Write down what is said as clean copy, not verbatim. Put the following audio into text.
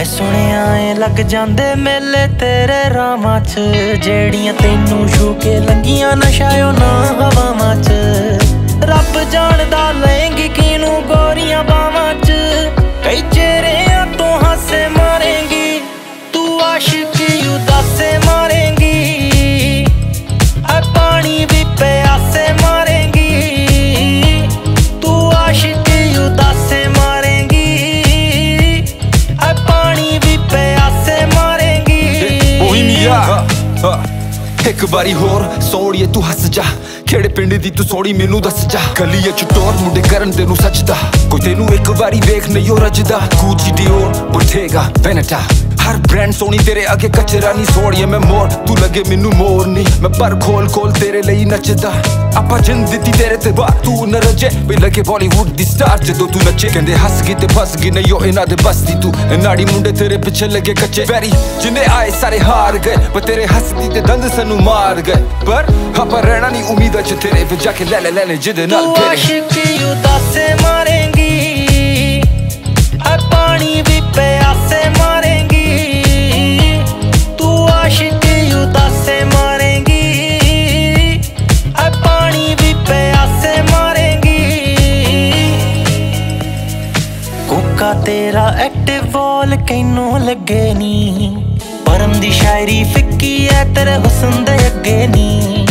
मैं सुनिया ए लग जांदे मेले तेरे रामां च, जेड़ियां तैनू छू के लंघियां नशायो ना हवावां च। रब जानदा लेंगी किनू गोरियां बावां च, कई चेहरियां तो हासे मारेंगी, तू आशिकी उदासे मारेंगी, है पानी भी प्यासे मारेंगी, तू आशिकी उदासे मारेंगी, है पानी भी प्यासे मारेंगी। एक बारी होर सोड़िए तू हस जा, केड़े पिंड दी तू सोड़ी मैनू दस जा। गली च टोर मुंडे करन तेनू सजदा, कोई तेनू एक बारी वेख नहीं हो रजदा। गुची डियोर बोटेगा वेनेटा, हर ब्रांड सोनी तेरे आगे कचरा नहीं। सोड़िए मैं मोर तू लगे मैनू मोर नहीं, मैं पर खोल खोल तेरे लिए नचदा। आपा जिंद दित्ती तेरे ते बार तू न रजे, वे लगे बॉलीवुड दी स्टार जदों तू नचे। कहंदे हस गई ते फस गई नहीं हो इन्हां दे बस दी तू, नाड़ी मुंडे तेरे पिछे लगे कच्चे। वैरी जिन्ने आए सारे हार गए, पर तेरे हसदी ते दंद सानू मार गए। पर आपा रहना नहीं उम्मीद च तेरे पे जाके ले जिदे नाल तू आशिकी उदासे मारेंगी, है पानी भी प्यासे मारेंगी, तू आशिकी उदासे मारेंगी, है पानी भी प्यासे मारेंगी। कोका तेरा एक्टिव वॉल कैनू लगे नी, परम दी शायरी फिक्की है तेरे हुस्न दे अगे नी।